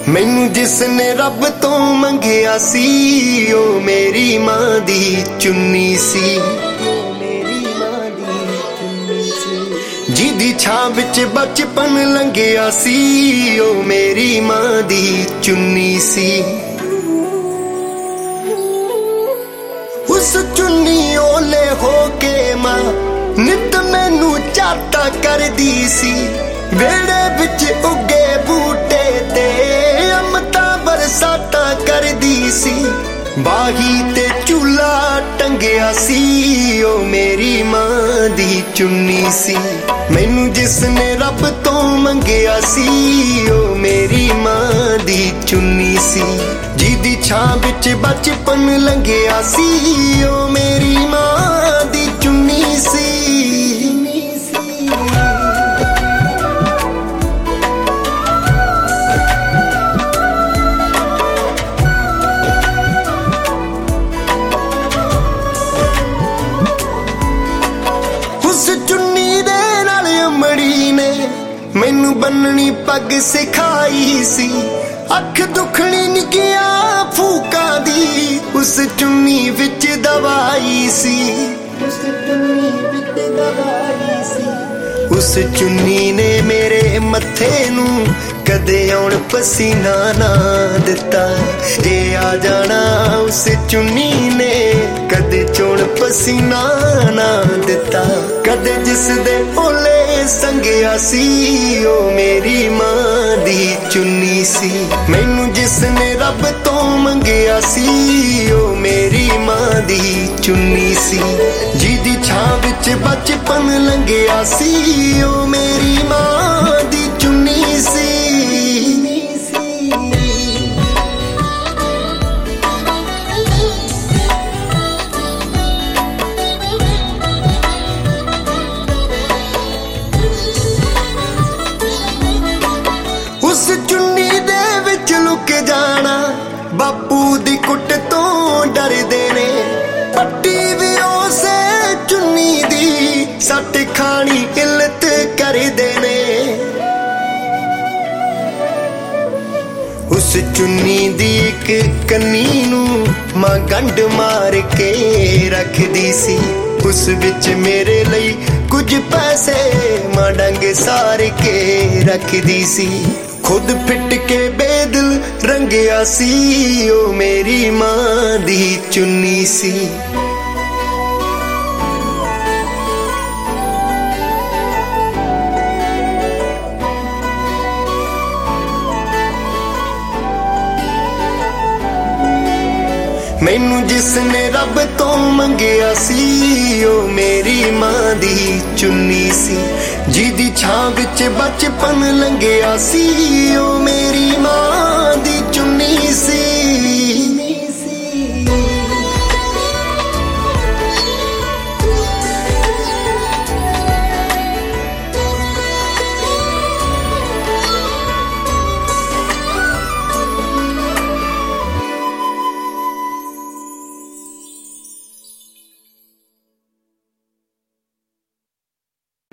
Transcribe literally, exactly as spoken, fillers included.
मैनू जिसने रब तो मंगिया सी ओ मेरी मां दी चुन्नी सी। जिदी छां विच बचपन लंघिया सी ओ मेरी मां दी चुन्नी सी। उस चुन्नी ओले हो के मां नित मैनू चाटा कर दी सी। वेड़े विच उगे बूटे ते अमता बरसाता कर दी सी। बाही ते चूल्हा टंगिया सी ओ मेरी मां दी चुन्नी सी। मैनू जिसने रब तो मंगिया सी ओ मेरी मां दी चुन्नी सी। जिदी छां विच बचपन लंघिया सी ओ मेरी मां दी चुन्नी सी। उस चुन्नी दे नाल अमड़ी ने मैनू बननी पग सिखाई सी। अख दुखनी निकिया फूका दी उस चुन्नी विच दवाई सी। उस चुन्नी विच दवाई सी। उस चुन्नी ने मेरे मत्थे नू कदे आउण पसीना ना दिता। जे आ जाना उस चुन्नी ने कदे चोण पसीना ना दिता। कदे जिस दे ओले संगिया सी ओ मेरी मां दी चुन्नी सी। मैनू जिसने रब तो मंगिया सी ओ मेरी मां दी चुन्नी सी। जिदी छां विच बचपन लंघिया सी ओ मेरी मां दी चुन्नी सी। उस चुन्नी दे विच लुक जाना बापू दी कुट तो डरदे ने। पट्टी भी उसे चुन्नी दी सट खानी इल्लत करदे ने। उस चुन्नी दी इक कन्नी नू मां गंढ मार के रखदी सी। उस विच मेरे लई कुछ पैसे मां डंग सार के रखदी सी। खुद फिट के बेदिल रंगिया सी ओ मेरी मां दी चुन्नी सी। मैनू जिसने रब तो मंगिया सी ओ मेरी मां दी चुन्नी सी। जिदी छां विच बचपन लंघिया सी ओ मेरी मां